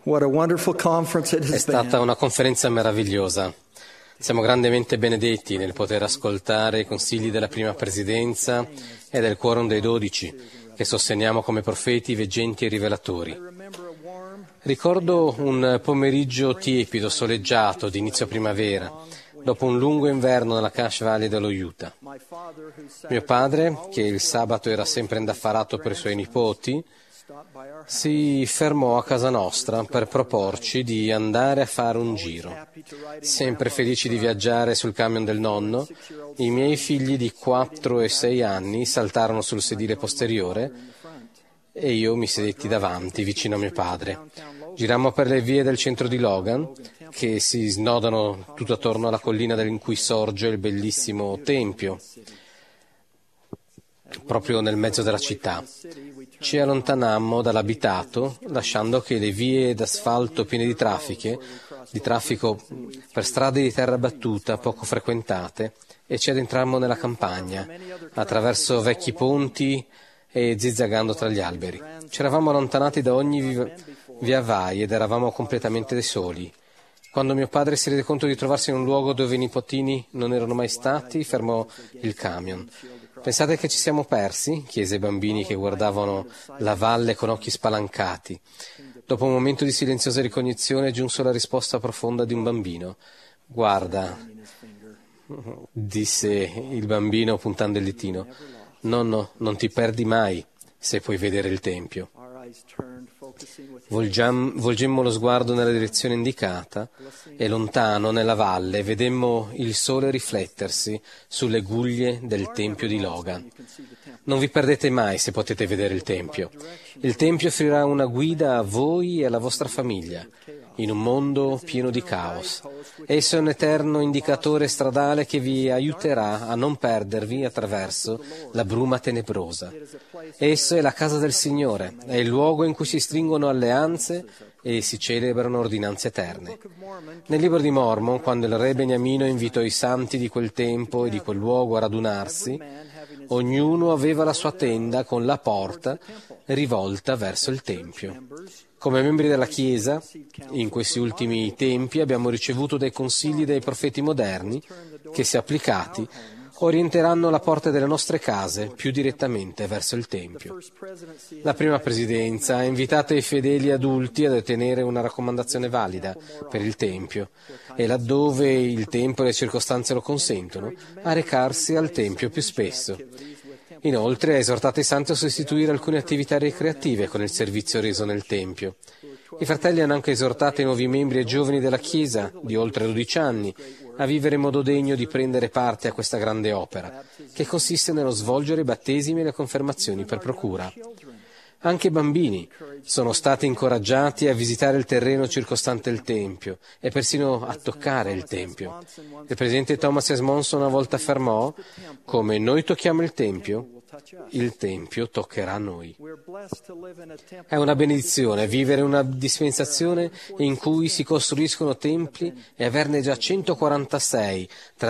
What a wonderful conference it È has stata been. una conferenza meravigliosa. Siamo grandemente benedetti nel poter ascoltare i consigli della prima presidenza e del quorum dei 12, che sosteniamo come profeti, veggenti e rivelatori. Ricordo un pomeriggio tiepido, soleggiato, di inizio primavera, dopo un lungo inverno nella Cache Valley dello Utah. Mio padre, che il sabato era sempre indaffarato per i suoi nipoti, si fermò a casa nostra per proporci di andare a fare un giro. Sempre felici di viaggiare sul camion del nonno, i miei figli di 4 e 6 anni saltarono sul sedile posteriore e io mi sedetti davanti, vicino a mio padre. Girammo per le vie del centro di Logan, che si snodano tutto attorno alla collina in cui sorge il bellissimo tempio, proprio nel mezzo della città. Ci allontanammo dall'abitato, lasciando che le vie d'asfalto piene di traffico per strade di terra battuta poco frequentate, e ci addentrammo nella campagna, attraverso vecchi ponti e zizzagando tra gli alberi. Ci eravamo allontanati da ogni via vai ed eravamo completamente soli. Quando mio padre si rese conto di trovarsi in un luogo dove i nipotini non erano mai stati, fermò il camion. «Pensate che ci siamo persi?» chiese ai bambini che guardavano la valle con occhi spalancati. Dopo un momento di silenziosa ricognizione giunse la risposta profonda di un bambino. «Guarda», disse il bambino puntando il ditino, «nonno, non ti perdi mai se puoi vedere il tempio». Volgemmo lo sguardo nella direzione indicata e lontano nella valle vedemmo il sole riflettersi sulle guglie del tempio di Logan. Non vi perdete mai se potete vedere il tempio. Il tempio offrirà una guida a voi e alla vostra famiglia in un mondo pieno di caos. Esso è un eterno indicatore stradale che vi aiuterà a non perdervi attraverso la bruma tenebrosa. Esso è la casa del Signore, è il luogo in cui si stringono alleanze e si celebrano ordinanze eterne. Nel libro di Mormon, quando il re Beniamino invitò i santi di quel tempo e di quel luogo a radunarsi, ognuno aveva la sua tenda con la porta rivolta verso il tempio. Come membri della Chiesa, in questi ultimi tempi abbiamo ricevuto dei consigli dai profeti moderni che, se applicati, orienteranno la porta delle nostre case più direttamente verso il Tempio. La prima presidenza ha invitato i fedeli adulti a ottenere una raccomandazione valida per il Tempio e, laddove il tempo e le circostanze lo consentono, a recarsi al Tempio più spesso. Inoltre ha esortato i santi a sostituire alcune attività ricreative con il servizio reso nel Tempio. I fratelli hanno anche esortato i nuovi membri e giovani della Chiesa, di oltre 12 anni, a vivere in modo degno di prendere parte a questa grande opera, che consiste nello svolgere i battesimi e le confermazioni per procura. Anche i bambini sono stati incoraggiati a visitare il terreno circostante il Tempio e persino a toccare il Tempio. Il presidente Thomas S. Monson una volta affermò: «Come noi tocchiamo il Tempio toccherà noi». È una benedizione vivere una dispensazione in cui si costruiscono templi e averne già 146 tra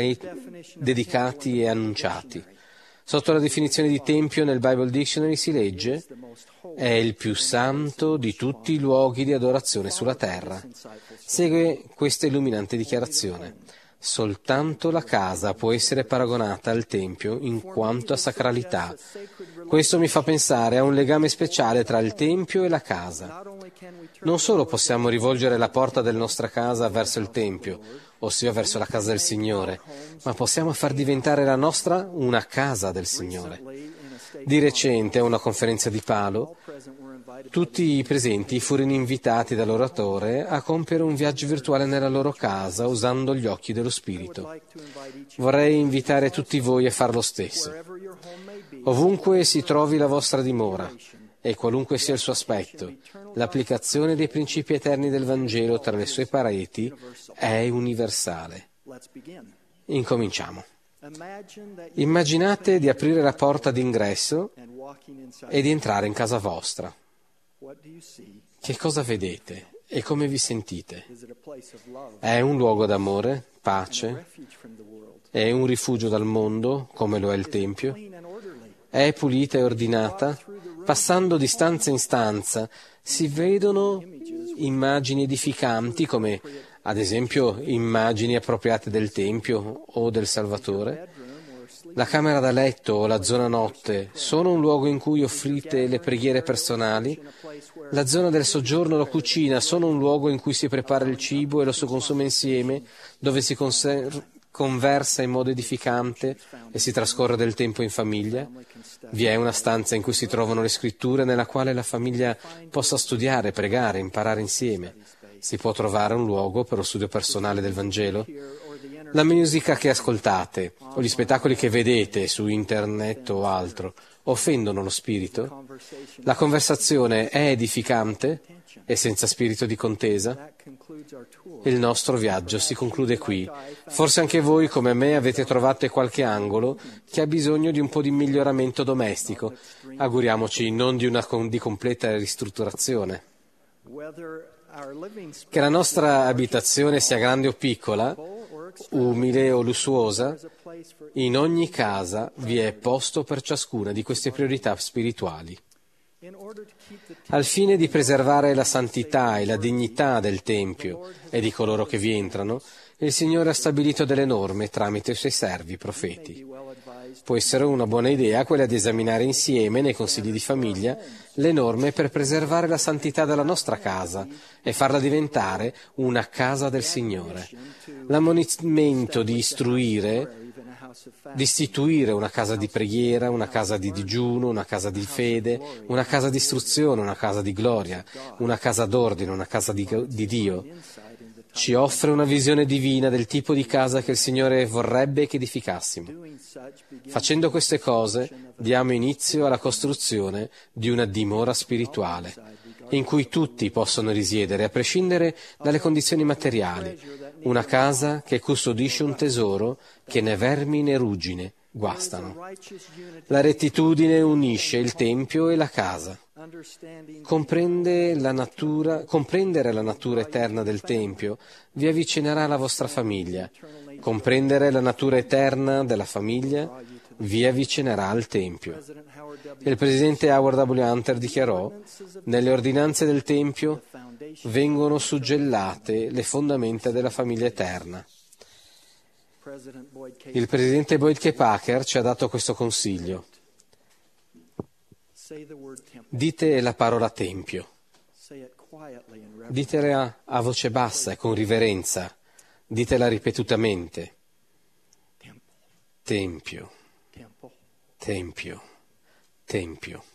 dedicati e annunciati. Sotto la definizione di tempio nel Bible Dictionary si legge: «È il più santo di tutti i luoghi di adorazione sulla terra». Segue questa illuminante dichiarazione: «Soltanto la casa può essere paragonata al tempio in quanto a sacralità». Questo mi fa pensare a un legame speciale tra il tempio e la casa. Non solo possiamo rivolgere la porta della nostra casa verso il tempio, ossia verso la casa del Signore, ma possiamo far diventare la nostra una casa del Signore. Di recente, a una conferenza di Palo, tutti i presenti furono invitati dall'oratore a compiere un viaggio virtuale nella loro casa usando gli occhi dello Spirito. Vorrei invitare tutti voi a fare lo stesso. Ovunque si trovi la vostra dimora e qualunque sia il suo aspetto, l'applicazione dei principi eterni del Vangelo tra le sue pareti è universale. Incominciamo. Immaginate di aprire la porta d'ingresso e di entrare in casa vostra. Che cosa vedete e come vi sentite? È un luogo d'amore, pace? È un rifugio dal mondo, come lo è il Tempio? è pulita e ordinata, passando di stanza in stanza si vedono immagini edificanti come ad esempio immagini appropriate del Tempio o del Salvatore. La camera da letto o la zona notte sono un luogo in cui offrite le preghiere personali. La zona del soggiorno o la cucina sono un luogo in cui si prepara il cibo e lo si consuma insieme, dove si conversa in modo edificante e si trascorre del tempo in famiglia. Vi è una stanza in cui si trovano le scritture nella quale la famiglia possa studiare, pregare, imparare insieme. Si può trovare un luogo per lo studio personale del Vangelo. La musica che ascoltate o gli spettacoli che vedete su internet o altro offendono lo spirito? La conversazione è edificante e senza spirito di contesa? Il nostro viaggio si conclude qui. Forse anche voi, come me, avete trovato qualche angolo che ha bisogno di un po' di miglioramento domestico. Auguriamoci non di completa ristrutturazione. Che la nostra abitazione sia grande o piccola, umile o lussuosa, in ogni casa vi è posto per ciascuna di queste priorità spirituali. Al fine di preservare la santità e la dignità del Tempio e di coloro che vi entrano, il Signore ha stabilito delle norme tramite i suoi servi profeti. Può essere una buona idea quella di esaminare insieme, nei consigli di famiglia, le norme per preservare la santità della nostra casa e farla diventare una casa del Signore. L'ammonimento di istituire una casa di preghiera, una casa di digiuno, una casa di fede, una casa di istruzione, una casa di gloria, una casa d'ordine, una casa di Dio, ci offre una visione divina del tipo di casa che il Signore vorrebbe che edificassimo. Facendo queste cose, diamo inizio alla costruzione di una dimora spirituale, in cui tutti possono risiedere, a prescindere dalle condizioni materiali, una casa che custodisce un tesoro che né vermi né ruggine guastano. La rettitudine unisce il Tempio e la casa. Comprendere la natura eterna del Tempio vi avvicinerà alla vostra famiglia. Comprendere la natura eterna della famiglia vi avvicinerà al Tempio. Il presidente Howard W. Hunter dichiarò: nelle ordinanze del Tempio vengono suggellate le fondamenta della famiglia eterna. Il presidente Boyd K. Packer ci ha dato questo consiglio. Dite la parola Tempio. Ditela a voce bassa e con riverenza. Ditela ripetutamente. Tempio, Tempio, Tempio.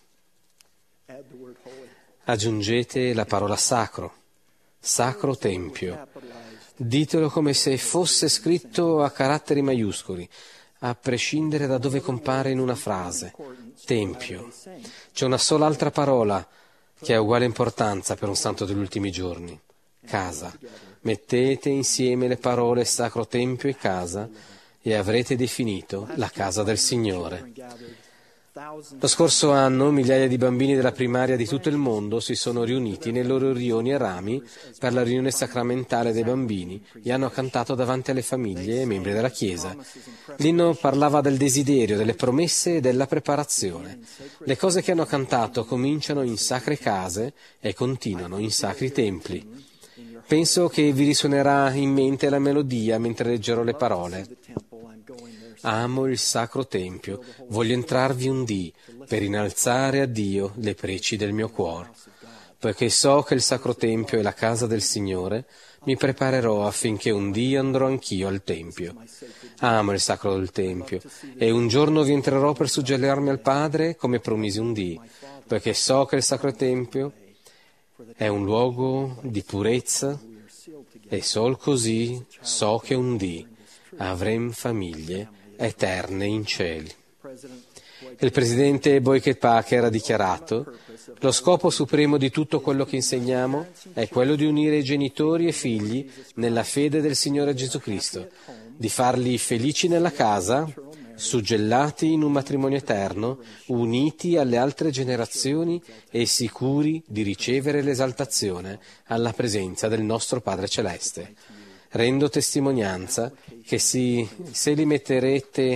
Aggiungete la parola sacro, Sacro Tempio. Ditelo come se fosse scritto a caratteri maiuscoli, a prescindere da dove compare in una frase. Tempio. C'è una sola altra parola che ha uguale importanza per un santo degli ultimi giorni. Casa. Mettete insieme le parole Sacro Tempio e casa e avrete definito la casa del Signore. Lo scorso anno migliaia di bambini della primaria di tutto il mondo si sono riuniti nei loro rioni e rami per la riunione sacramentale dei bambini e hanno cantato davanti alle famiglie e membri della Chiesa. L'inno parlava del desiderio, delle promesse e della preparazione. Le cose che hanno cantato cominciano in sacre case e continuano in sacri templi. Penso che vi risuonerà in mente la melodia mentre leggerò le parole. Amo il sacro tempio, voglio entrarvi un dì per innalzare a Dio le preci del mio cuore. Poiché so che il sacro tempio è la casa del Signore, mi preparerò affinché un dì andrò anch'io al tempio. Amo il sacro del tempio e un giorno vi entrerò per suggellarmi al Padre come promisi un dì, poiché so che il sacro tempio è un luogo di purezza e sol così so che un dì avrem famiglie eterne in cieli. Il presidente Boyd K. Packer ha dichiarato: lo scopo supremo di tutto quello che insegniamo è quello di unire i genitori e figli nella fede del Signore Gesù Cristo, di farli felici nella casa, suggellati in un matrimonio eterno, uniti alle altre generazioni e sicuri di ricevere l'esaltazione alla presenza del nostro Padre Celeste. Rendo testimonianza che se li metterete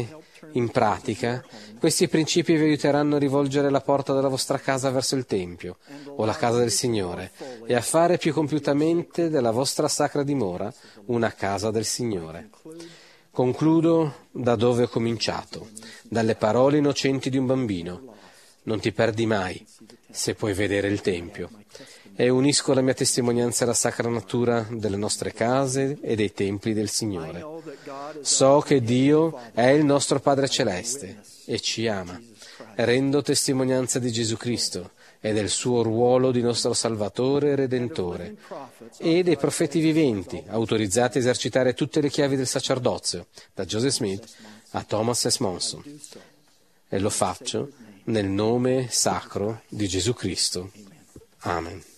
In pratica, questi principi vi aiuteranno a rivolgere la porta della vostra casa verso il Tempio o la casa del Signore e a fare più compiutamente della vostra sacra dimora una casa del Signore. Concludo da dove ho cominciato, dalle parole innocenti di un bambino. Non ti perdi mai, se puoi vedere il Tempio. E unisco la mia testimonianza alla sacra natura delle nostre case e dei templi del Signore. So che Dio è il nostro Padre Celeste e ci ama. Rendo testimonianza di Gesù Cristo e del suo ruolo di nostro Salvatore e Redentore e dei profeti viventi, autorizzati a esercitare tutte le chiavi del sacerdozio, da Joseph Smith a Thomas S. Monson. E lo faccio nel nome sacro di Gesù Cristo. Amen.